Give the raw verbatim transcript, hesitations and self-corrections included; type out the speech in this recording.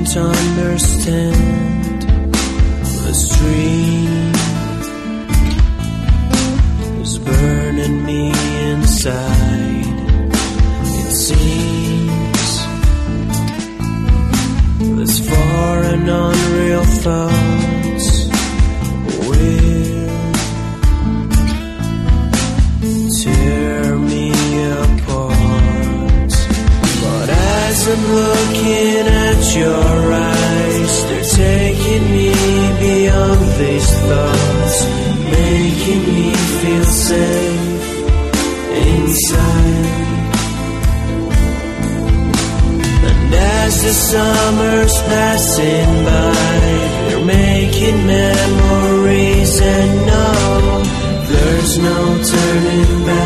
don't understand this dream is burning me inside. It seems this foreign unreal thoughts will tear me apart. But as I'm looking at your eyes, they're taking me beyond these thoughts, making me feel safe inside. And as the summer's passing by, they're making memories, and no, there's no turning back.